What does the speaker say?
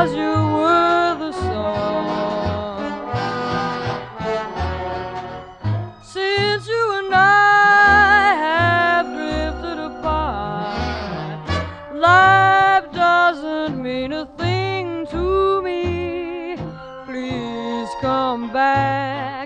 'cause you were the sun. Since you and I have drifted apart, life doesn't mean a thing to me. Please come back